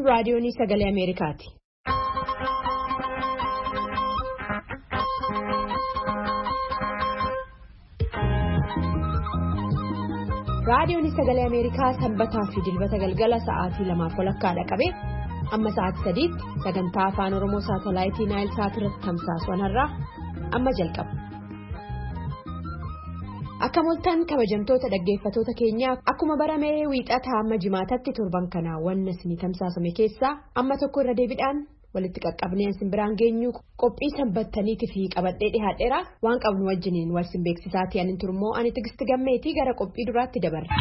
Kun raadiyoonii sagalee Ameerikaati. Raadiyoonii sagalee Ameerikaa sanbataa fi dilbata galgala sa'aatii 2:00 qabee amma sa'aatii 3 sagantaa afaan Oromoo saatalaayitii Naayil Saat irratti tamsaasuun har'aa amma jalqaba. Akka moltaan kabajamtoota dhaggeeffatoota keenyaaf akkuma baramee wiixataa amma jimaatatti torban kanaa wanna isinii tamsaasame keessaa amma tokko irra deebiidhaan walitti qaqqabneen simbiraan geenyu qophii sanbattaniitii fi qabadhee dhihaadheera waan qabnu wajjiniin walsin beeksisaatii anin turmoo ani Tigisti Gammeetii gara qophii duraatti dabarra.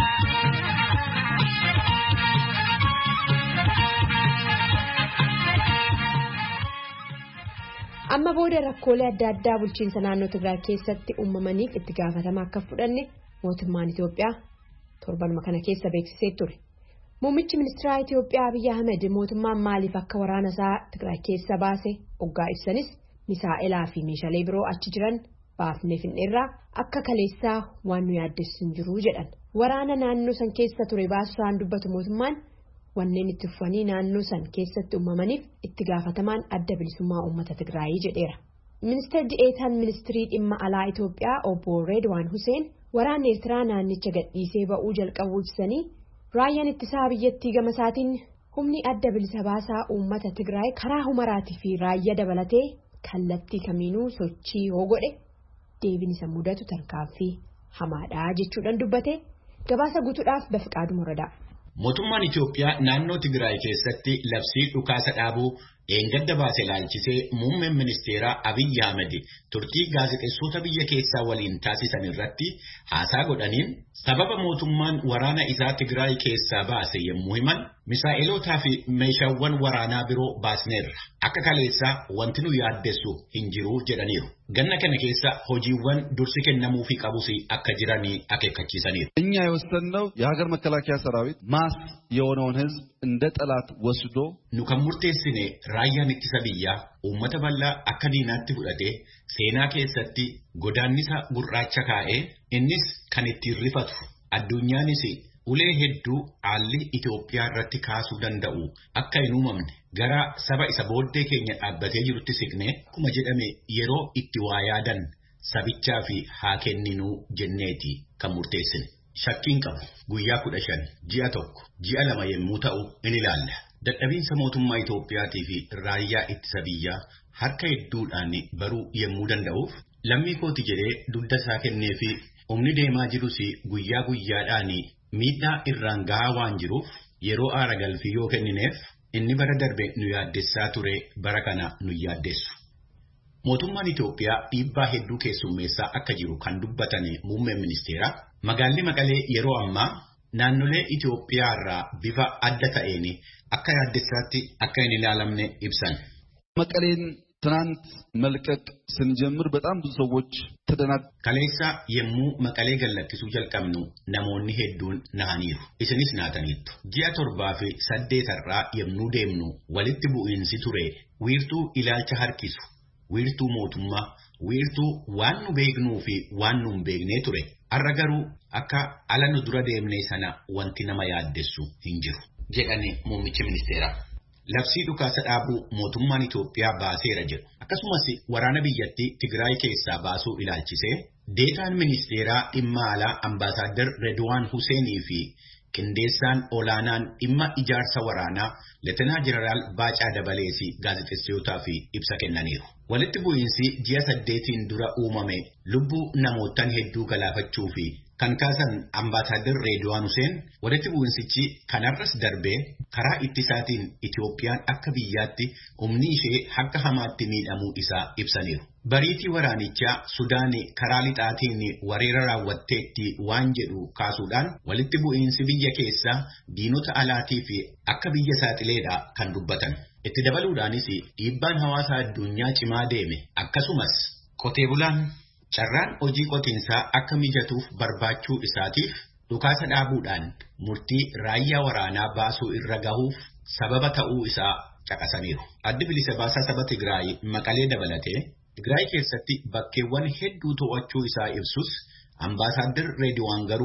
Amma booda rakkoolee adda addaa bulchiinsa naannoo Tigraay keessatti uumamaniif itti gaafatama akka fudhanne mootummaan Itoophiyaa torbanuma kana keessa beeksisee ture. Muummichi ministeeraa Itoophiyaa Abiyyi Ahmed mootummaan maaliif akka waraana isaa Tigraay keessa baase hoggaa ibsanis misaa'elaa fi meeshaalee biroo achi jiran baafnee finneerraa akka kaleessaa waan nu yaaddessu hin jiru jedhan. Waraana naannoo san keessa ture baasuudhaan dubbatu mootummaan wanneen itti fufanii naannoo san keessatti uumamaniif itti gaafatamaan adda bilisummaa uummata Tigraayii jedheera. Ministeerri Deetaan Ministirii Dhimma Alaa Itoophiyaa obbo Reedwaan Huseen waraanni Eertiraa naannicha gadhiisee ba'uu jalqabuu ibsanii raayyaan ittisaa biyyattii gama isaatiin humni adda bilisa baasaa uummata Tigraay karaa humaraatii fi raayyaa dabalatee kallattii kamiinuu sochii yoo godhe deebiin isa mudatu tarkaanfii hamaadhaa jechuudhaan dubbate gabaasa guutuudhaaf Bafiqaaduu Muradaa. Mootummaan Itoophiyaa naannoo Tigraay keessatti labsii dhukaasa dhaabuu eengadda baase ilaalchisee muummeen ministeeraa Abiyyi Ahmed turtii gaazexeessota biyya keessaa waliin taasisan irratti haasaa godhaniin sababa mootummaan waraana isaa Tigraay keessaa baase yommuu himan misaa'elootaa fi meeshaawwan waraanaa biroo baasneerra akka kaleessaa wanti nu yaaddessu hin jiru jedhaniiru. Ganna kana keessa hojiiwwan dursi kennamuufii qabus akka jiranii akeekkachiisaniiru. እኛ የወሰንነው የሀገር መከላከያ ሰራዊት ማስ የሆነውን ህዝብ እንደ ጠላት ወስዶ nu kan murteessine raayyaan ittisa biyyaa uummata bal'aa akka diinaatti fudhatee seenaa keessatti godaannisa gurraacha kaa'ee innis kan ittiin rifatu addunyaanis ulee hedduu haalli Itoophiyaa irratti kaasuu danda'u akka hin uumamne gara saba isa booddee keenya dhaabbatee jirutti siqnee akkuma jedhame yeroo itti waa yaadan sabichaa fi haa kenninuu jenneeti kan murteessine. Shakkiin qabu guyyaa 15 ji'a 1 ji'a 2 yommuu ta'u in ilaalla. Dadhabiinsa mootummaa Itoophiyaatii fi raayyaa ittisa biyyaa harka hedduudhaan baruu yommuu danda'uuf lammii kooti jedhee dugda isaa kennee fi humni deemaa jirus guyyaa guyyaadhaan miidhaa irraan gahaa waan jiruuf yeroo aara galfii yoo kennineef inni bara darbe nu yaaddessaa ture bara kana nu yaaddessu. Mootummaan Itoophiyaa dhiibbaa hedduu keessummeessaa akka jiru kan dubbatan muummeen ministeeraa magaalli Maqalee yeroo ammaa naannolee Itoophiyaa irraa bifa adda ta'een akka yaaddessaatti akka hin ilaalamne ibsan. መቀሌን ትናንት መልቀቅ ስንጀምር በጣም ብዙ ሰዎች ተደናቅ kaleessa yemmuu Maqalee gallakkisuu jalqabnu namoonni hedduun nahaniiru isinis naataniittu. Ji'a 7 fi 8 irraa yemmuu deemnu walitti bu'iinsi ture wiirtuu ilaalcha harkisu wiirtuu mootummaa wiirtuu waan nu beeknuu fi waan nu hin beeknee ture. Har'a garuu akka ala nu dura deemnee sana wanti nama yaaddessu hin jiru jedhani muummichi ministeeraa. Labsii dhukaasa dhaabuu mootummaan Itoophiyaa baaseera jedhu. Akkasumas waraana biyyattii Tigraay keessaa baasuu ilaalchisee deetaan ministeeraa dhimma alaa ambaasaadder Reedwaan Huseenii fi qindeessaan olaanaan dhimma ijaarsa waraanaa Leetenaa Jeneraal Baacaa Dabaleesi gaazexeessootaaf ibsa kennaniiru. Walitti bu'iinsi ji'a 8 dura uumame lubbuu namootaan hedduu galaafachuu fi kan kaasan ambaasaadder Reedwaan Huseen walitti bu'iinsichi kanarras darbee karaa ittisaatiin Itoophiyaan akka biyyaatti humni ishee akka hamaatti miidhamuu isaa ibsaniiru. Bariitii waraanichaa Sudaan karaa lixaatiin weerara raawwatteetti waan jedhu kaasuudhaan walitti bu'iinsi biyya keessaa diinota alaatii fi akka biyya saaxileedha kan dubbatan. Itti dabaluudhaanis dhiibbaan hawaasa addunyaa cimaa deeme akkasumas qotee bulaan carraan hojii qotiinsaa akka mijatuuf barbaachuu isaatiif dhukaasa dhaabuudhaan murtii raayyaa waraanaa baasuu irra gahuuf sababa ta'uu isaa caqasaniiru. Addi bilisa baasaa saba Tigraay Maqalee dabalatee Tigraay keessatti bakkeewwan hedduu to'achuu isaa ibsus ambaasaadder Reedwaan garuu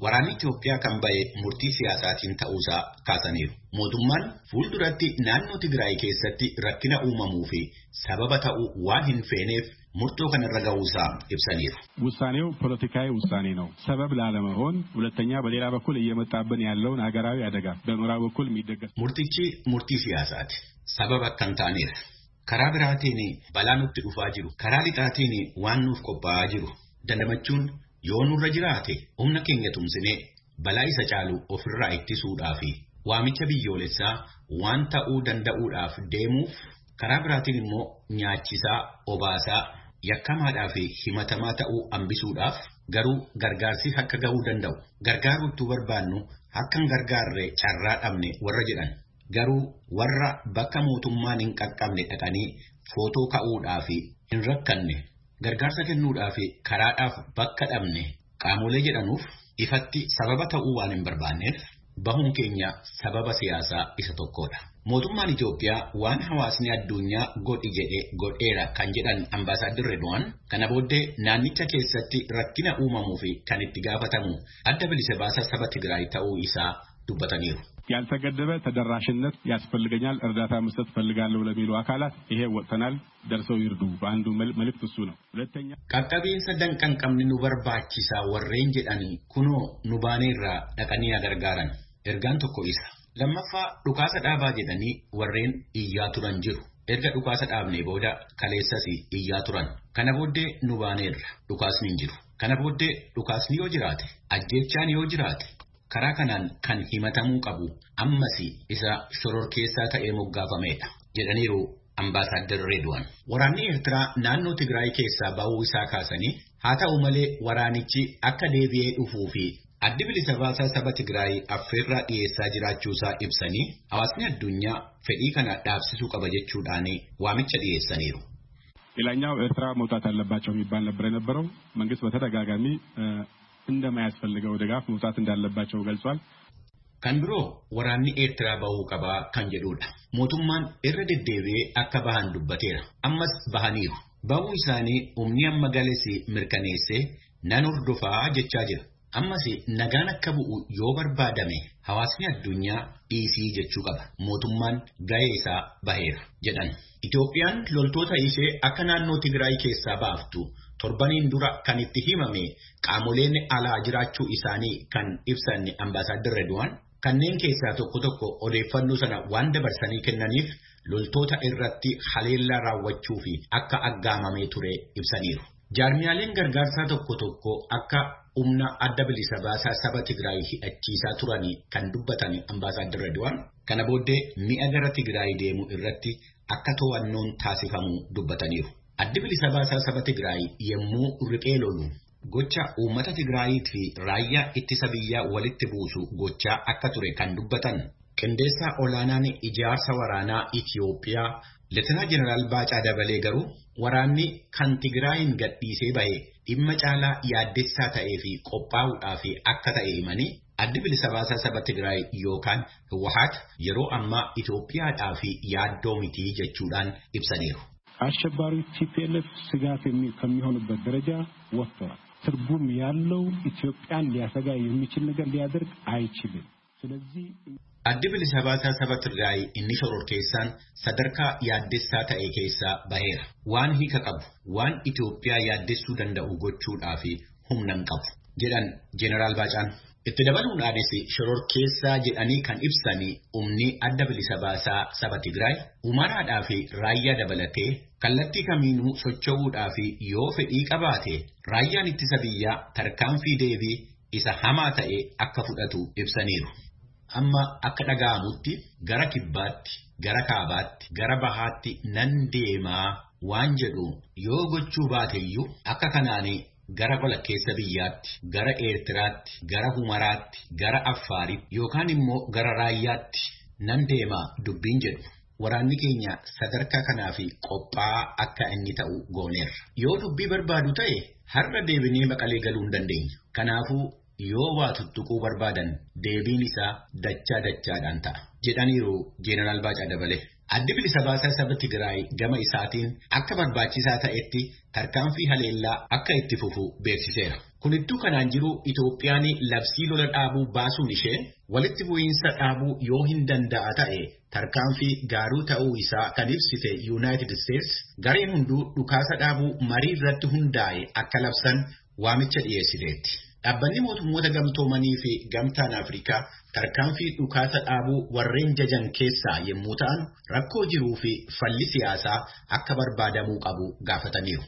waraanni Itoophiyaa kan ba'e murtii siyaasaatiin ta'uusaa kaasaniiru. Mootummaan fuulduratti naannoo Tigraay keessatti rakkina uumamuu fi sababa ta'uu waan hin feeneef murtoo kanarra ga'uusaa ibsaniiru. ውሳኔው ፖለቲካዊ ውሳኔ ነው። ሰበብ ላለመሆን ሁለተኛ በሌላ በኩል እየመጣብን ያለውን ሀገራዊ አደጋ በምዕራብ በኩል የሚደገፍ murtichi murtii siyaasaati. Sababa kan taaneef karaa biraatiin balaa nutti dhufaa jiru, karaa lixaatiin waan nuuf qophaa'aa jiru dandamachuun yoo nurra jiraate humna keenya tumsinee balaa isa caalu ofirraa ittisuudhaa fi waamicha biyyoolessaa waan ta'uu danda'uudhaaf deemuuf karaa biraatiin immoo nyaachisaa, obaasaa, yakkamaadhaa fi himatamaa ta'uu hambisuudhaaf garuu gargaarsi akka ga'uu danda'u. Gargaaruutu barbaannu akkan gargaarre carraa dhabne warra jedhan. Garuu warra bakka mootummaan hin qaqqabne dhaqanii footoo ka'uudhaa fi hin rakkanne gargaarsa kennuudhaa fi karaadhaaf bakka dhabne qaamolee jedhanuuf ifatti sababa ta'uu waan hin barbaanneef bahuun keenya sababa siyaasaa isa tokkodha. Mootummaan Itoophiyaa waan hawaasni addunyaa godhi jedhee godheera kan jedhan Ambaasaaddarri Redwaan kana booddee naannicha keessatti rakkina uumamuu fi kan itti gaafatamu adda bilisa baasaa saba Tigraay ta'uu isaa dubbataniiru. ያልተገደበ ተደራሽነት ያስፈልገኛል እርዳታ መስጠት ፈልጋለሁ ለሚሉ አካላት ይሄ ወጥተናል ደርሰው ይርዱ በአንዱ መልእክት እሱ ነው። ሁለተኛ qaqqabiinsa danqan qabni nu barbaachisa warreen jedhanii kunoo nu baaneerraa dhaqanii gargaaran ergaan tokko isa. Lammaffaa dhukaasa dhaabaa jedhanii warreen iyyaa turan jiru. Erga dhukaasa dhaabnee booda kaleessas iyyaa turan. Kana booddee nu baaneerra dhukaasni hin jiru. Kana booddee dhukaasni yoo jiraate ajjeechaan yoo jiraate karaa kanaan kan himatamuu qabu ammas isa shororkeessaa ta'ee moggaafameedha jedhaniiru Ambaasaaddarri Redwaan. Waraanni Eertiraa naannoo Tigraay keessaa ba'uu isaa kaasanii haa ta'u malee waraanichi akka deebi'ee dhufuu fi addi bilisa baasaa saba Tigraay affeerraa dhiyeessaa jiraachuusaa ibsanii hawaasni addunyaa fedhii kana dhaabsisuu qaba jechuudhaan waamicha dhiyeessaniiru. ሌላኛው ኤርትራ መውጣት አለባቸው የሚባል ነበር የነበረው መንግስት በተደጋጋሚ እንደማያስፈልገው ድጋፍ መውጣት እንዳለባቸው ገልጿል። Kan biroo waraanni Eertiraa bahuu qabaa kan jedhudha. Mootummaan irra deddeebi'ee akka bahan dubbateera. Ammas bahaniiru. Bahuu isaanii humni amma galesi mirkaneessee nan hordofaa jechaa jira. Ammas nagaan akka bu'u yoo barbaadame hawaasni addunyaa dhiisii jechuu qaba. Mootummaan gahee isaa baheera jedhan. Itoophiyaan loltoota ishee akka naannoo Tigraay keessaa baaftu torbaniin dura kan itti himame qaamoleen alaa jiraachuu isaanii kan ibsan Ambaasaaddarri Redwaan kanneen keessaa tokko odeeffannoo sana waan dabarsanii kennaniif loltoota irratti haleellaa raawwachuu fi akka aggaamamee ture ibsaniiru. Jaarmiyaaleen gargaarsaa tokko akka humna adda bilisa baasaa saba Tigraay hidhachiisaa turanii kan dubbatan Ambaasaaddarri Redwaan kana booddee mi'a gara Tigraay deemu irratti akka to'annoon taasifamu dubbataniiru. Addi bilisa baasaa saba Tigraay yemmuu riphee lolu gocha uummata Tigraayii fi raayyaa ittisa biyyaa walitti buusu gochaa akka ture kan dubbatan qindeessaa olaanaan ijaarsa waraanaa Itoophiyaa Leetenaa Jeneraal Baacaa Dabalee garuu waraanni kan Tigraayin gadhiisee bahe dhimma caalaa yaaddessaa ta'ee fi qophaa'uudhaaf akka ta'e himanii addi bilisa baasaa saba Tigraay yookaan Hawwaat yeroo ammaa Itoophiyaadhaa fi yaaddoo miti jechuudhaan ibsaniiru. አሸባሪው ቲፒኤልኤፍ ስጋት ከሚሆንበት ደረጃ ወጥቷል። ትርጉም ያለው ኢትዮጵያን ሊያሰጋ የሚችል ነገር ሊያደርግ አይችልም። ስለዚህ addi bilisa baasaa saba Tigraay inni shororkeessaan sadarkaa yaaddessaa ta'e keessaa baheera. Waan hiika qabu, waan Itoophiyaa yaaddessuu danda'u gochuudhaaf humna hin qabu jedhan Jeneraal Baacaan. Itti dabaluudhaanis shororkeessaa jedhanii kan ibsanii humni adda bilisa baasaa saba Tigraay Huumaraadhaa fi raayyaa dabalatee kallattii kamiinuu socho'uudhaaf yoo fedhii qabaate raayyaan ittisa biyyaa tarkaanfii deebii isa hamaa ta'e akka fudhatu ibsaniiru. Amma akka dhaga'amutti gara kibbaatti, gara kaabaatti, gara bahaatti nan deemaa waan jedhu yoo gochuu baateyyuu akka kanaanii gara walakkeessa biyyaatti, gara Eertiraatti, gara Huumaraatti, gara Affaaritti yookaan immoo gara raayyaatti nan deemaa dubbiin jedhu. Waraanni keenya sadarkaa kanaaf qophaa'aa akka inni ta'u gooneerra. Yoo dubbii barbaadu ta'e har'a deebinee Maqalee galuu hin dandeenya. Kanaafuu yoo waa tuttuquu barbaadan deebiin isaa dachaadhaan ta'a jedhaniiru Jeneraal Baacaa Dabalee. Addi bilisa baasaa saba Tigraay gama isaatiin akka barbaachisaa ta'etti tarkaanfii haleellaa akka itti fufu beeksiseera. Kunittuu kanaan jiru Itoophiyaan labsii lola dhaabuu baasuun ishee walitti bu'iinsa dhaabuu yoo hin danda'a ta'e tarkaanfii gaaruu ta'uu isaa kan ibsite United States gareen hunduu dhukaasa dhaabuu marii irratti hundaa'e akka labsan waamicha dhiyeessiteetti. Dhaabbanni mootummoota gamtoomanii fi gamtaan Afrikaa tarkaanfii dhukaasa dhaabuu warreen jajan keessaa yommuu ta'an rakkoo jiruu fi falli siyaasaa akka barbaadamuu qabu gaafataniiru.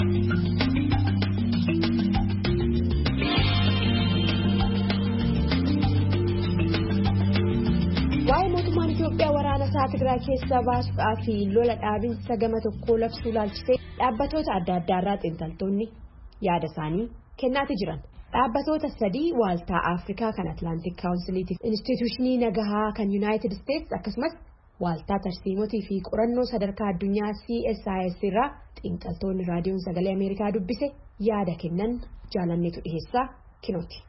Waa'ee mootummaan Itoophiyaa waraana isaa Tigraay keessaa baasuudhaaf lola dhaabinsa gama tokkoo labsuu ilaalchisee dhaabbatoota adda addaarraa xiinxaltoonni yaada isaanii kennaati jiran. Dhaabbatoota sadii waaltaa Afrikaa kan Atlantic Councilitiif Instituushinii Nagahaa kan United States akkasumas waaltaa tarsiimotii fi qorannoo sadarkaa addunyaa CSIS irraa xiinxaltoonni raadiyoon sagalee Ameerikaa dubbise yaada kennan jaalanneetu dhiheessaa kinooti.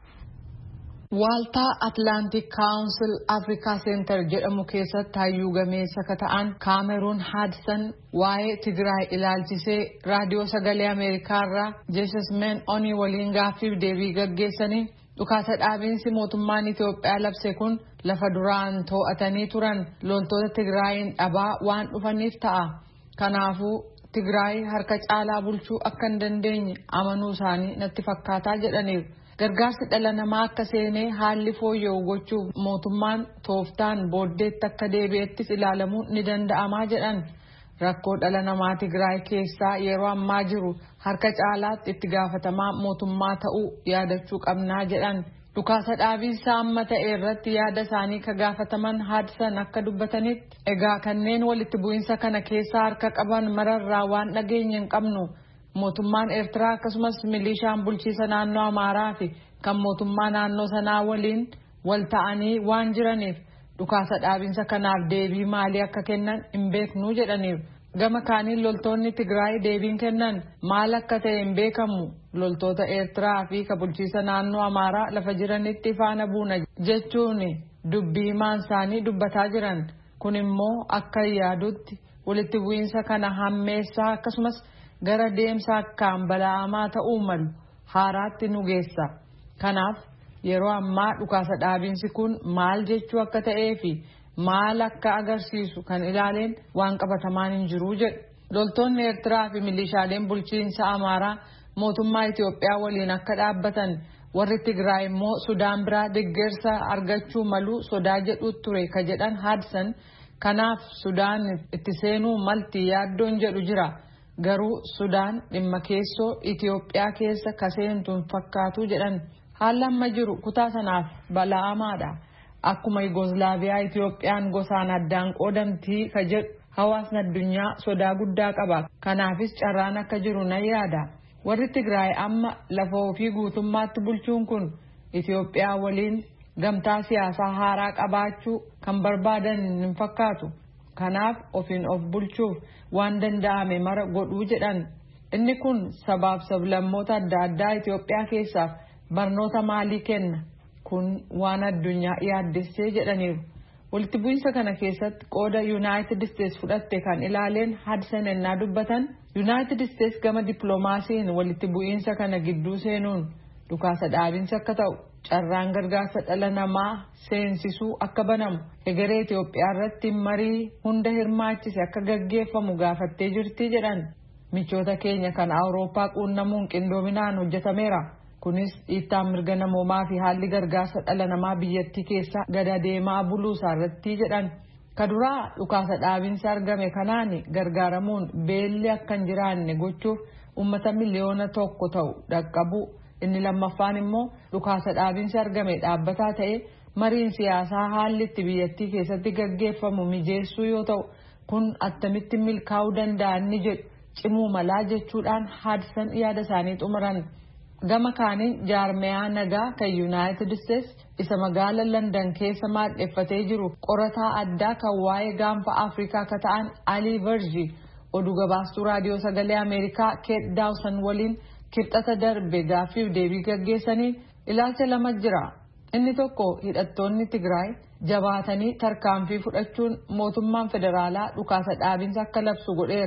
Waaltaa Atlantic Council Africa Center jedhamu keessatti hayyuu gameessa ka ta'an Kaameruun Haadsan waa'ee Tigraay ilaalchisee raadiyoo sagalee Ameerikaarraa Jeesasmeen Onii waliin gaaffiif deebii gaggeessanii dhukaasa dhaabiinsi mootummaan Itoophiyaa labse kun lafa duraan to'atanii turan loltoota Tigraayin dhabaa waan dhufaniif ta'a. Kanaafuu Tigraay harka caalaa bulchuu akka hin dandeenye amanuu isaanii natti fakkaataa jedhaniiru. Gargaarsi dhala namaa akka seenee haalli fooyya'u gochuuf mootummaan tooftaan booddeetti akka deebi'ettis ilaalamuun ni danda'amaa jedhan. Rakkoo dhala namaa Tigraay keessaa yeroo ammaa jiru harka caalaatti itti gaafatamaa mootummaa ta'uu yaadachuu qabnaa jedhan. Dhukaasa dhaabiinsa amma ta'e irratti yaada isaanii ka gaafataman Haadsan akka dubbatanitti egaa kanneen walitti bu'iinsa kana keessaa harka qaban mararraa waan dhageenye hin qabnu. Mootummaan Eertiraa akkasumas milishaan bulchiisa naannoo Amaaraa fi kan mootummaa naannoo sanaa waliin wal ta'anii waan jiraniif dhukaasa dhaabinsa kanaaf deebii maalii akka kennan hin beeknu jedhaniiru. Gama kaaniin loltoonni Tigraay deebiin kennan maal akka ta'e hin beekamu. Loltoota Eertiraa fi kan bulchiisa naannoo Amaaraa lafa jiranitti faana buuna jechuun dubbii maan isaanii dubbataa jiran. Kun immoo akka yaadutti walitti bu'iinsa kana hammeessaa akkasumas gara deemsa akkaan bala'amaa ta'uu malu haaraatti nu geessa. Kanaaf yeroo ammaa dhukaasa dhaabiinsi kun maal jechuu akka ta'ee fi maal akka agarsiisu kan ilaaleen waan qabatamaan hin jiru jedhu. Loltoonni Eertiraa fi milishaaleen bulchiinsa Amaaraa mootummaa Itoophiyaa waliin akka dhaabbatan warri Tigraay immoo Sudaan biraa deeggarsa argachuu malu sodaa jedhu ture ka jedhan Haadsan. Kanaaf Sudaan itti seenuu malti yaaddoon jedhu jira. Garuu Sudaan dhimma keessoo Itoophiyaa keessa kaseentuun fakkaatu jedhan. Haalli amma jiru kutaa sanaaf bala'amaadha. Akkuma Yugoslaaviyaa Itoophiyaan gosaan addaan qoodamtii ka jedhu hawaasni addunyaa sodaa guddaa qaba. Kanaafis carraan akka jiru nan yaada. Warri Tigraay amma lafa ofii guutummaatti bulchuun kun Itoophiyaa waliin gamtaa siyaasaa haaraa qabaachuu kan barbaadan hin fakkaatu. Kanaaf ofiin of bulchuuf waan danda'ame mara godhuu jedhan. Inni kun sabaaf sablammoota adda addaa Itoophiyaa keessaaf barnoota maalii kenna? Kun waan addunyaa yaaddessee jedhaniiru. Walitti bu'iinsa kana keessatti qooda United States fudhatte kan ilaaleen Haadsan ennaa dubbatan United States gama dippiloomaasiin walitti bu'iinsa kana gidduu seenuun dhukaasa dhaabinsa akka ta'u carraan gargaarsa dhala namaa seensisuu akka banamu egeree Itoophiyaa irratti marii hunda hirmaachise akka gaggeeffamu gaafattee jirti jedhan. Michoota keenya kan Awurooppaa quunnamuun qindoominaan hojjetameera. Kunis dhiittaan mirga namoomaa fi haalli gargaarsa dhala namaa biyyattii keessa gada deemaa buluu isaarratti jedhan. Kaduraa dhukaasa dhaabinsa argame kanaan gargaaramuun beelli akka hin jiraanne gochuuf uummata miliyoona 1 ta'u dhaqqabu. Inni lammaffaan immoo dhukaasa dhaabinsi argame dhaabbataa ta'e mariin siyaasaa haalli itti biyyattii keessatti gaggeeffamu mijeessuu yoo ta'u kun attamitti milkaa'uu danda'an ni jedhu cimuu malaa jechuudhaan Haadsan yaada isaanii xumuran. Gama kaaniin jaarmiyaa nagaa kan United States isa magaala London keessa maadheffatee jiru qorataa addaa kan waa'ee gaanfa Afrikaa ka ta'an Ali Verji oduu gabaastuu raadiyoo sagalee Ameerikaa Kate Dawson waliin kibxata darbe gaaffiif deebii gaggeessanii ilaalcha lama jira. Inni tokko hidhattoonni Tigraay jabaatanii tarkaanfii fudhachuun mootummaan federaalaa dhukaasa dhaabinsa akka labsu godheera.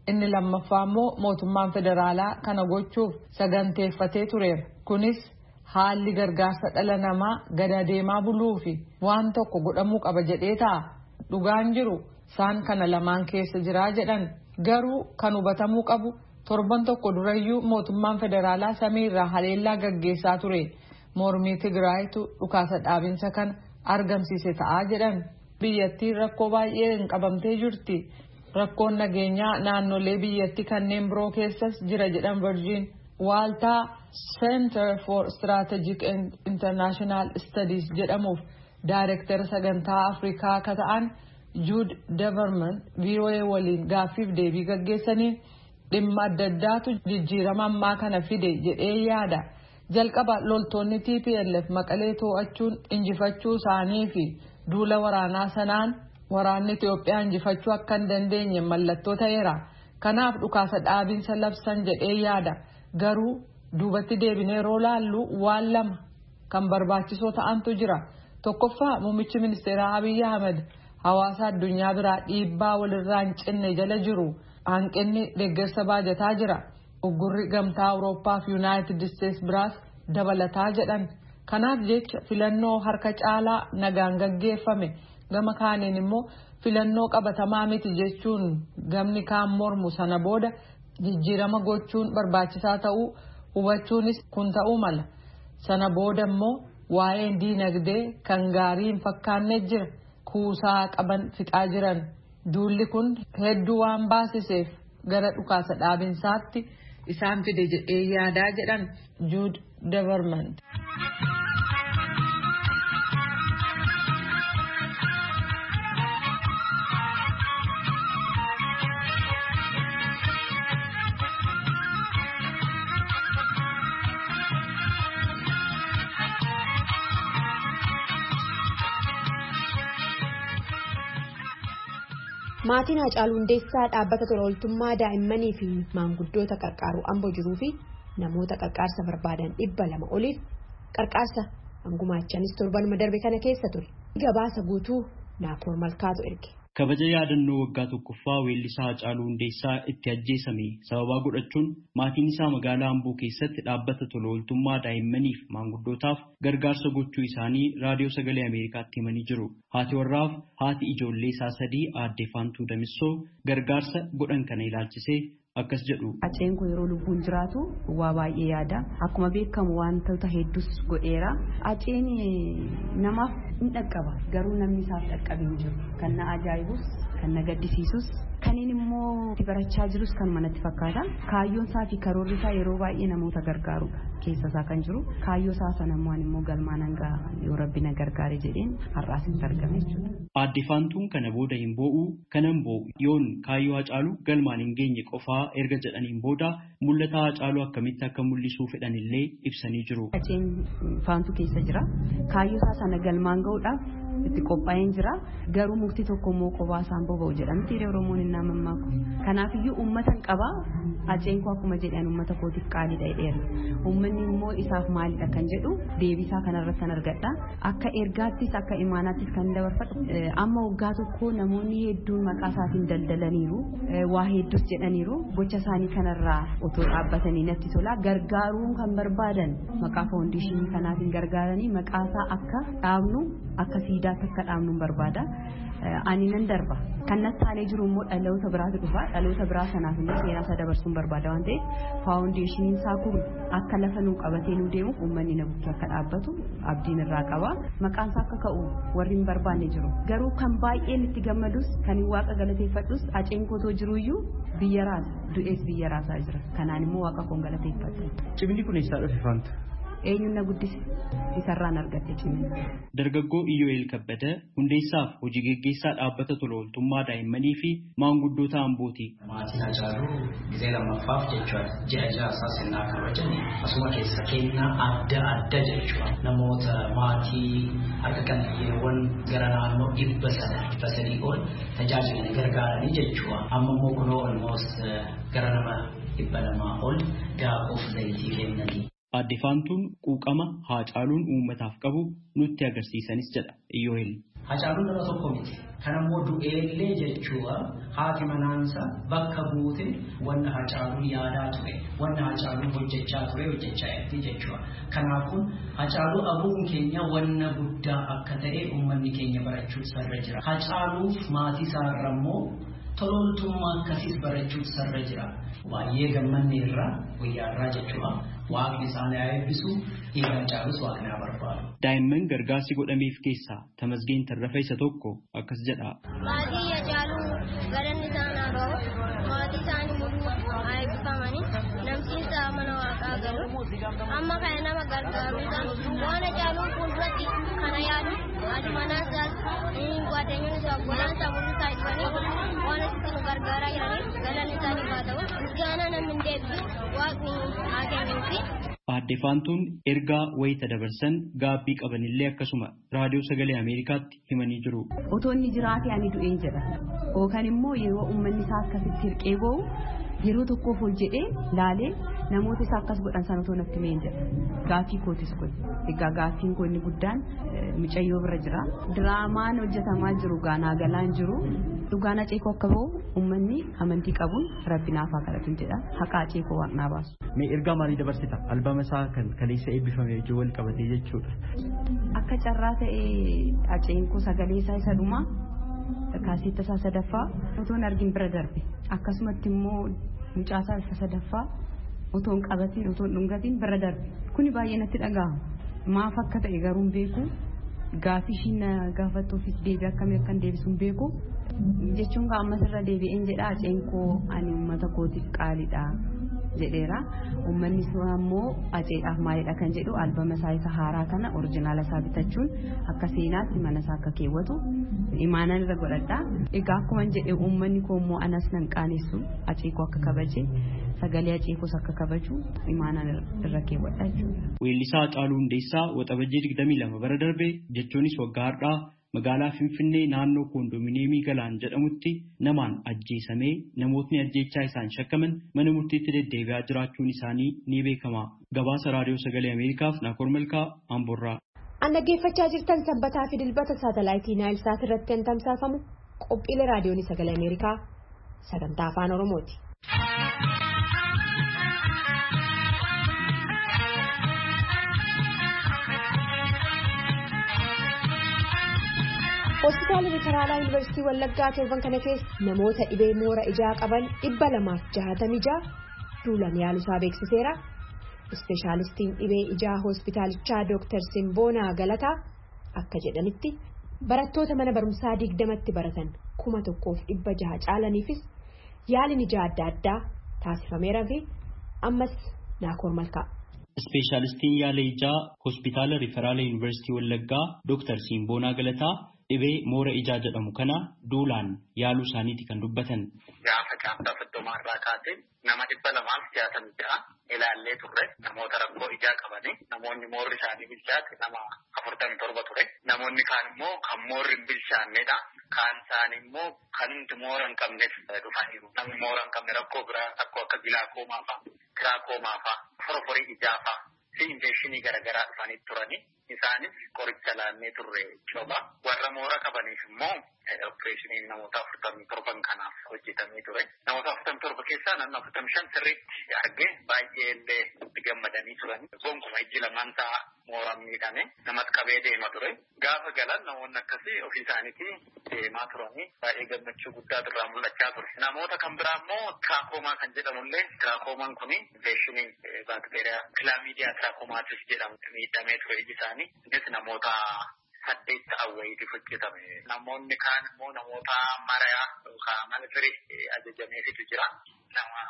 Inni lammaffaa immoo mootummaan federaalaa kana gochuuf saganteeffatee tureera. Kunis haalli gargaarsa dhala namaa gada deemaa buluu fi waan tokko godhamuu qaba jedhee ta'a. Dhugaan jiru isaan kana lamaan keessa jiraa jedhan. Garuu kan hubatamuu qabu torban tokko durayyuu mootummaan federaalaa samiirraa haleellaa gaggeessaa ture. Mormii Tigraayitu dhukaasa dhaabinsa kan argamsiise ta'aa jedhan. Biyyattiin rakkoo baay'een qabamtee jirti. Rakkoon nageenyaa naannolee biyyattii kanneen biroo keessas jira jedhan Virgin. Waaltaa Center for Strategic and International Studies jedhamuuf Daayirektara sagantaa Afrikaa akka ta'an Jude Deverman VOA waliin gaaffiif deebii gaggeessanii dhimma adda addaatu jijjiirama ammaa kana fide jedhee yaada. Jalqaba loltoonni TPLF Maqalee to'achuun injifachuu isaanii fi duula waraanaa sanaan waraanni Itoophiyaa injifachuu akka hin dandeenye mallattoo ta'eera. Kanaaf dhukaasa dhaabinsa labsan jedhee yaada. Garuu duubatti deebinee yeroo laallu waan lama kan barbaachisoo ta'antu jira. Tokkoffaa muummichi ministeeraa Abiy Ahmed hawaasa addunyaa biraa dhiibbaa walirraa hin cinne jala jiru. Hanqinni deeggarsa baajataa jira. Uggurri gamtaa Awurooppaa fi Yuunaayitid Isteets biraas dabalataa jedhan. Kanaaf jecha filannoo harka caalaa nagaan gaggeeffame. Gama kaaniin immoo filannoo qabatamaa miti jechuun gamni kaan mormu sana booda jijjiirama gochuun barbaachisaa ta'uu hubachuunis kun ta'uu mala. Sana booda immoo waa'een diinagdee kan gaarii hin fakkaanne jira. Kuusaa qaban fixaa jiran. Duulli kun hedduu waan baasiseef gara dhukaasa dhaabinsaatti isaan fide jedhee yaadaa jedhan Jude Deverman. Maatiin Haacaaluu Hundeessaa dhaabbata tola ooltummaa daa'immanii fi maanguddoota qarqaaruu Amboo jiruu fi namoota qarqaarsa barbaadan 200 oliif qarqaarsa hangumaachanis torbanuma darbe kana keessa ture. Gabaasa guutuu Naakoor Malkaatu erge. Kabaja yaadannoo waggaa tokkoffaa weellisaa Haacaaluu Hundeessaa itti ajjeesame sababaa godhachuun maatiin isaa magaalaa Amboo keessatti dhaabbata tola ooltummaa daa'immaniif maanguddootaaf gargaarsa gochuu isaanii raadiyoo sagalee Ameerikaatti himanii jiru. Haati warraaf haati ijoollee isaa 3 aadde Faantuu Damissoo gargaarsa godhan kana ilaalchisee akkas jedhu. Aceen kun yeroo lubbuun jiraatu waa baay'ee yaada. Akkuma beekamu wantoota hedduus godheera. Aceen namaaf hin dhaqqaba. Garuu namni isaaf dhaqqabee hin jiru. Kan na ajaa'ibus, kan na gaddisiisus, kan inni immoo barachaa jirus kan manatti fakkaata. Kaayyoon isaa fi karoorri isaa yeroo baay'ee namoota gargaarudha. Keessa isaa kan jiru. Kaayyoo isaa sana immoo galmaan hanga yoo Rabbi na gargaare jedheen har'aas hin argame jechuudha. Aadde Faantuun kana booda hin boo'u, kanan boo'u yoon kaayyoo Haacaaluu galmaan hin geenye qofaa erga jedhaniin booda mul'ata Haacaaluu akkamitti akka mul'isuu fedhan illee ibsanii jiru. Aceen Faantuu keessa jira. Kaayyoo isaa sana galmaan ga'uudhaaf itti qophaa'een jira. Garuu mukti tokko immoo qophaa isaan boba'u jedhamti Oromoon hin naamamaaku. Kanaafiyyuu uummatan qaba. Aceen koo akkuma jedhan uummata kootiif qaaliidha jedheera. Uummanni immoo isaaf maalidha kan jedhu deebisaa kanarratti kan argadha. Akka ergaattis akka imaanaattis kan dabarfadhu. Amma waggaa tokko namoonni hedduun maqaa isaatiin daldalaniiru. Waa hedduus jedhaniiru. Gocha isaanii kanarraa otoo dhaabbatanii natti tola. Gargaaruun kan barbaadan maqaa foondeeshinii kanaatiin gargaaranii maqaa isaa akka dhaabnu akka siidaatti akka dhaabnu barbaada. Ani nan darba. Kan natti taalee jiru immoo dhaloota biraatu dhufa. Dhaloota biraa sanaaf immoo seenaa isaa dabarsuun barbaada waan ta'eef faawundeeshiniin isaa kun akka lafa nuu qabatee nuu deemu uummanni na bukkee akka dhaabbatu abdiin irraa qaba. Maqaan isaa akka ka'u warri hin barbaanne jiru. Garuu kan baay'een itti gammadus kan waaqa galateeffadhus Aceen kootoo jiruyyuu biyya raasa. Du'ees biyya raasaa jira. Kanaan immoo waaqa koon galateeffadha. Cimni kun eessaa dhufe Faantu? Eenyuun na guddise isarraan argatte cimni. Dargaggoo Iyyoo'el Kabbada Hundeessaaf hojii geggeessaa dhaabbata tola ooltummaa daa'immanii fi maanguddoota Ambooti. Maatiin Haacaaluu gizee lammaffaaf jechuudha. Ji'a isaa seenaa kabajan asuma keessa kennaa adda adda jechuudha. Namoota maatii harka qalleeyyiiwwan gara naannoo 300 ol tajaajilanii gargaaranii jechuudha. Amma immoo kunoo almost gara nama 200 ol daakuuf zayitii kennanii. Aadde Faantuun quuqama Haacaaluun uummataaf qabu nutti agarsiisanis jedha Iyyoohel. Haacaaluun nama tokko miti. Kanammoo du'eellee jechuudha haati manaansa bakka buute wanna Haacaaluun yaadaa ture, wanna Haacaaluun hojjechaa ture hojjechaa jirti jechuudha. Kanaafuu Haacaaluu abuun keenya wanna guddaa akka ta'e uummanni keenya barachuuf sarra jira. Haacaaluuf maatii isaarra immoo tololtummaa akkasiis barachuuf sarra jira. Baay'ee gammanne irraa guyyaarraa jechuudha. Waaqni isaan eebbisu dhiiga Haacaaluus waaqni barbaadu. Daa'imman gargaarsi godhameef keessaa Tamasgeen Tarrafa isa tokko akkas jedha. Maatii Haacaaluu galanni isaan haa ga'u, maatii isaanii mul'uu haa eebbifamanii, namsiinsa mana waaqaa galu, amma kana nama gargaaruudhaan waan Haacaaluun fuulduratti kana yaadu, haati manaa isaas waaqayyoon isaa obbolaan isaa mul'uu isaa ibsanii waan asitti nu gargaaraa jiraniif galanni isaanii haa ta'u, misgaanaa namni hin deebisu waaqni haa kennuufi. Aadde Faantuun ergaa wayita dabarsan gaabbii qabanillee akkasuma raadiyoo sagalee Ameerikaatti himanii jiru. Otoo inni jiraate ani du'een jedha. Yookaan immoo yeroo uummanni isaa akkasitti hirqee ba'u yeroo tokkoof ol jedhee laalee namoota isaa akkas godhan sana otoo natti himeen jedha. Gaaffii kootis kun. Egaa gaaffiin koo inni guddaan mucayyoo bira jira. Diraamaan hojjetamaa jiru gaanaa galaan jiru. Dhugaan Haacaaluu akka ba'u uummanni amantii qabuun rabbi naaf haa kadhatu jedha. Haqa Haacaaluu waaqnaa baasu. Mee ergaa maalii dabarsita? Albama isaa kan kaleessa eebbifame ijoo wal qabatee jechuudha. Akka carraa ta'ee Haacaaluu sagalee isaa isa dhumaa kaasetta isaa sadaffaa otoon argin bira darbe. Akkasumatti immoo mucaasaa isa sadaffaa otoon qabatiin otoon dhungatiin bira darbe. Kuni baay'ee natti dhaga'ama. Maaf akka ta'e garuu hin beeku. Gaaffii ishiin gaafattuufis deebii akkamii akkan deebisuun beeku. Jechuun ammas irra deebi'een jedha Haacaaluu ani uummata kootiif qaaliidha jedheera. Uummanni sun ammoo Haacaaluudhaaf maalidha kan jedhu albama isaa isa haaraa kana oriijinaala isaa bitachuun akka seenaatti mana isaa akka keewwatu imaanaan irra godhadha. Egaa akkuma jedhe uummanni koo immoo anas nan qaanessu Haacaaluu akka kabaje sagalee Haacaaluus akka kabaju imaanaan irra keewwadha jechuudha. Weellisaa Haacaaluu Hundeessaa waxabajjii 22 bara darbe jechuunis waggaa har'aa magaalaa Finfinnee naannoo koondoominiyeemii Galaan jedhamutti namaan ajjeesamee namootni ajjeechaa isaan shakkaman mana murtiitti deddeebi'aa jiraachuun isaanii ni beekama. Gabaasa raadiyoo sagalee Ameerikaaf Naakoor Malkaa Amboorraa. An dhaggeeffachaa jirtan Sanbataa fi Dilbata saatalaayitii Naayilsaat irratti kan tamsaafamu qophiilee raadiyoon sagalee Ameerikaa sagantaa afaan Oromooti. Hospitaala Riferaalaa Yuunivarsiitii Wallaggaa torban kana keessa namoota dhibee moora ijaa qaban 266 duulan yaaluusaa beeksiseera. Ispeeshaalistiin dhibee ijaa hospitaalichaa Dr. Simboonaa Galataa akka jedhanitti barattoota mana barumsaa 20tti baratan 1,600 caalaniifis yaaliin ijaa adda addaa taasifameera fi ammas Naakoor Malkaa. Ispeeshaalistiin yaala ijaa hospitaala Riferaalaa Yuunivarsiitii Wallaggaa Dr. Simboonaa Galataa dhibee moora ijaa jedhamu kana duulaan yaaluu isaaniiti kan dubbatan. Gaafa caamsaa 30 kaasee nama 266 ilaallee turre namoota rakkoo ijaa qabanii namoonni moorri isaanii bilchaate nama 47 ture. Namoonni kaan immoo kan moorri hin bilchaannedha. Kaan isaanii immoo kan hundi moora hin qabneef dhufaniiru. Namni moora hin qabne rakkoo biraa rakkoo akka gilaakoomaa fa'a, tiraakkoomaa fa'a, forforii ijaa fa'a fi infekshinii garaagaraa dhufanii turanii. Isaanis qoricha laannee turre coba warra moora qabaniif immoo opereeshinii namoota 47 kanaaf hojjetamee ture. Namoota 47 keessaa naannoo 45 sirriitti argee baay'ee illee itti gammadanii turan. Gonkumaa ijji lamaan ta'a mooraan miidhame namatti qabee deema ture. Gaafa galan namoonni akkasii ofii isaaniitii deemaa turanii baay'ee gammachuu guddaa irraa mul'achaa ture. Namoota kan biraa immoo tiraakkoomaa kan jedhamullee tiraakkoomaan kun infekshinii baakteeriyaa kilaamiidiyaa tiraakkoomaatiis jedhamu miidhamee ture iji isaanii. Innis namoota 8 awwayiitiif hojjetame. Namoonni kaan immoo namoota marayaa yookaan mana firii ajajameefitu jira. Nama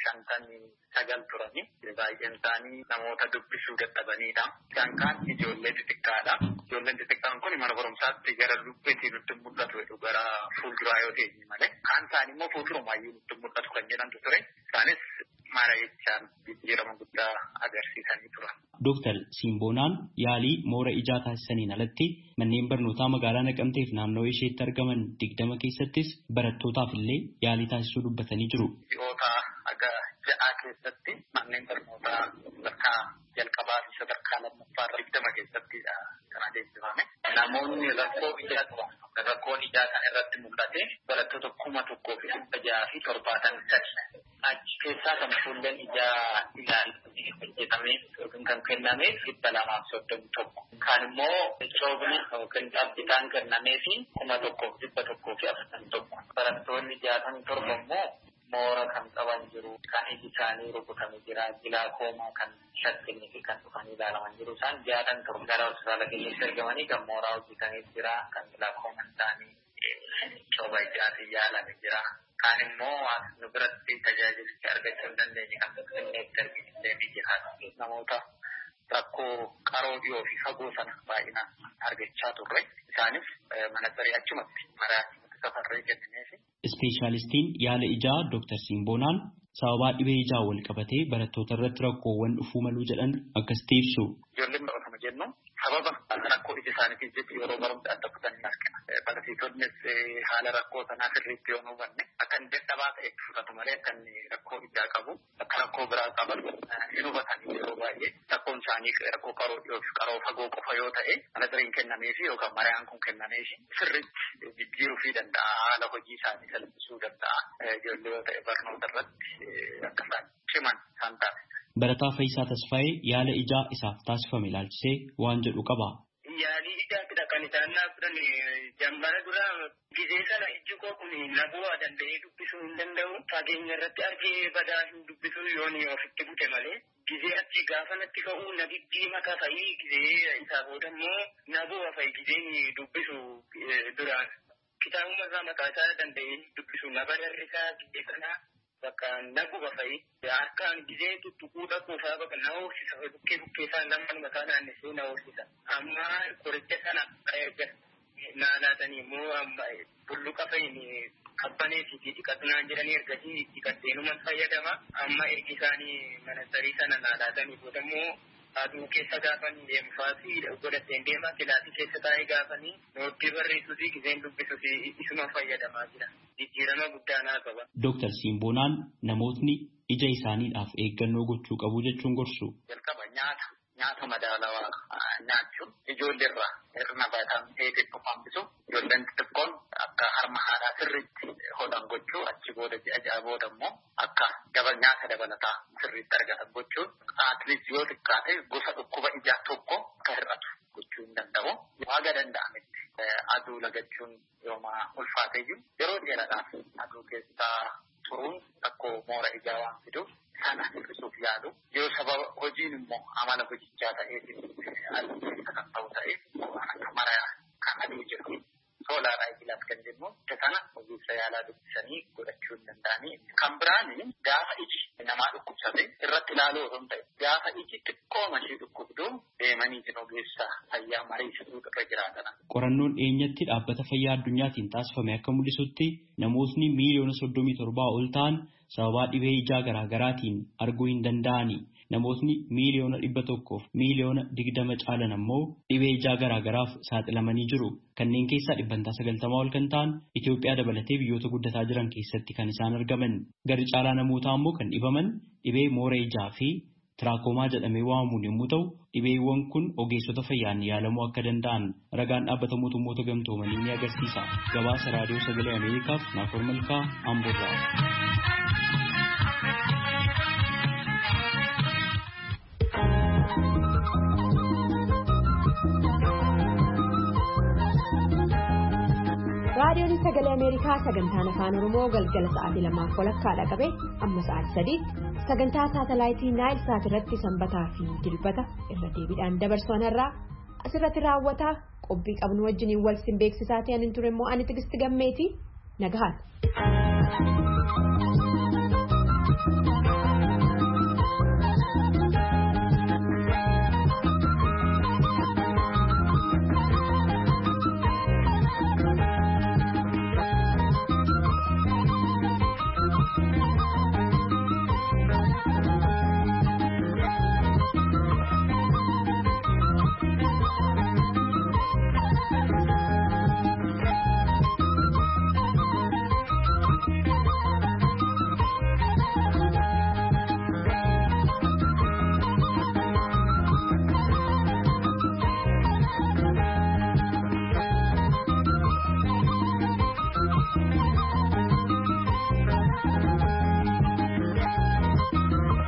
59 turanii baay'een isaanii namoota dubbisuu dadhabanidha. Isaan kaan ijoollee xixiqqaadha. Ijoolleen xixiqqaan kun mana barumsaatti gara lubbeetii nutti mul'atu gara fuulduraa yoo ta'e malee. Kaan isaanii immoo fuuldurumaayyuu nutti mul'atu kan jedhamtu ture. Isaanis mara jechaan jijjiirama guddaa agarsiisanii turan. Dooktar Simboonaan yaalii moora ijaa taasisaniin alatti manneen barnootaa magaalaa Naqamteef naannoo isheetti argaman 20 keessattis barattootaaf illee yaalii taasisuu dubbatanii jiru. Dhiyoota akka ja'a keessatti manneen barnootaa sadarkaa jalqabaa fi sadarkaa lammaffaa 20 keessatti kan adeemsifame. Namoonni rakkoo ijaa qaban rakkoon ijaa kan irratti mul'ate barattoota 1,673 achi keessaa kan fuulleen ijaa ilaalamee hojjetamee yookiin kan kenname 231 kan immoo coobni yookiin dhaabbitaan kennamee fi 1,141 barattoonni 67 immoo moora kan qaban jiru kan iji isaanii rukutamee jira gilaakoomaa kan shakkanii fi kan dhufanii ilaalaman jiru isaan 67 gara hospitaala keessatti argamanii kan mooraa hojjetamee jira kan gilaakoomaa isaanii cooba ijaatii yaalame jira. Kan immoo nu biratti tajaajila argachuu hin dandeenye kan tokkummeetti argisiisee fi jiraatu namoota rakkoo qaroo dhiyoo fi fagoo sana baay'inaan argachaa turre isaanis mana saree achumatti maraatti safarree kennineefi. Ispeeshaalistiin yaala ijaa Dr. Simboonaan sababaa dhibee ijaa wal qabatee barattoota irratti rakkoowwan dhufuu maluu jedhan akkasitti ibsu. Ijoolleen baratamu jennu sababa rakkoo ija isaaniitiif jecha yeroo barumsa adda kutanii argina. Barsiisonnis haala rakkoo sanaa sirriitti yoo hubanne akka inni dadhabaa ta'e fudhatu malee akka inni rakkoo ijaa qabu akka rakkoo biraa qaban hin hubatanii yeroo baay'ee rakkoon isaanii rakkoo qaroo dhiyoo fi qaroo fagoo qofa yoo ta'e mana sireen kennameefi yookaan mariyaan kun kennameefi sirriitti jijjiiruu fi danda'a haala hojii isaanii salphisuu danda'a ijoollee yoo ta'e barnoota irratti akka isaan ciman isaan taasisa. Barataa Fayyisaa Tasfaayee yaala ijaa isaaf taasifame ilaalchisee waan jedhu qaba. Yaalii ijaatidha kan isaan naaf fudhan jambara dura gizee sana ijji koo kun naguu danda'ee dubbisuu hin danda'u fageenya irratti argee badaa hin dubbisuu yoon ofitti bute malee gizee achi gaafa natti ka'uu nagiddi mataa fa'ii gizee isaa booda immoo naguu fa'ii gizeen dubbisu duraan kitaabuma isaa mataa isaa danda'ee dubbisu na barreessaa gizee sanaa bakka naguu fa'ii harkaan gizee tuttuquu dhaquufaa bakka na hoosisa bukkee isaa lamaan mataa naannesee na hoosisa amma qoricha sana erga naalaatanii immoo bulluqa fa'iin qabbanee fi dhiqatunaan jedhanii ergasii dhiqatteenuman fayyadama amma ergi isaanii manasarii sana naalaatanii booda immoo aduu keessa gaafanii deemfaa fi godhatteen deemaa kilaasii keessa taa'ee gaafanii nootii barreessuu fi gizeen dubbisuu fi isuma fayyadamaa jira. Jijjiirama guddaa naa qaba. Dr. Simboonaan namootni ija isaaniidhaaf eeggannoo gochuu qabu jechuun gorsu. Jalqaba nyaata madaalawaa nyaachuun ijoolleerraa hirna baay'ee xiqqoo hambisu ijoolleen xixiqqoon akka harma haadhaa sirriitti hodhan gochuu achi booda ji'a booda immoo akka nyaata dabalataa sirriitti argatan gochuun atleast yoo xiqqaate gosa dhukkuba ijaa tokko akka hir'atu gochuu hin danda'u. Waaga danda'ametti aduu lagachuun yooma ulfaatee jiru yeroo dheeraadhaaf aduu keessaa turuun rakkoo moora ijaa waan fiduuf sana hir'isuuf yaalu yoo sababa hojiin immoo amala hojichaa ta'eef aduu keessa kan ta'u ta'eef akka maraa kan aduu jiru soolaaraa ijilaaf kan jennu sana hojiisa yaalaa dubbisanii godhachuu hin danda'anii kan biraani gaafa iji namaa dhukkubsate irratti ilaaluu osoo hin ta'e gaafa iji xiqqoo mashii dhukkubdu deemanii ogeessa fayyaa mariisisuu irra jiraatan. Qorannoon dhiyeenyatti dhaabbata fayyaa addunyaatiin taasifame akka mul'isutti namootni miiliyoona 37 ol ta'an sababaa dhibee ijaa garaagaraatiin arguu hin danda'ani. Namootni miiliyoona 100 fi miiliyoona 20 caalan ammoo dhibee ijaa garaagaraaf saaxilamanii jiru. Kanneen keessaa 90 ol kan ta'an Itoophiyaa dabalatee biyyoota guddataa jiran keessatti kan isaan argaman. Garri caalaa namootaa ammoo kan dhibaman dhibee moora ijaa fi tiraakomaa jedhamee waamamuun yommuu ta'u, dhibeewwan kun ogeessota fayyaan yaalamuu akka danda'an ragaan dhaabbata mootummoota gamtoomanii ni agarsiisa. Gabaasa raadiyoo sagalee Ameerikaaf Naafor Malkaa Amboorraa. Raadiyoon sagalee Ameerikaa sagantaan afaan Oromoo galgala sa'aatii 2:00 qabe amma sa'aatii 3 sagantaa saatalaayitii Naayil Saat irratti sanbataa fi dilbata irra deebiidhaan dabarsuun irraa asirratti raawwata qophii qabnu wajjiniin wal sin beeksisaa ta'an hin ture immoo ani Tigisti Gammeeti nagahaan.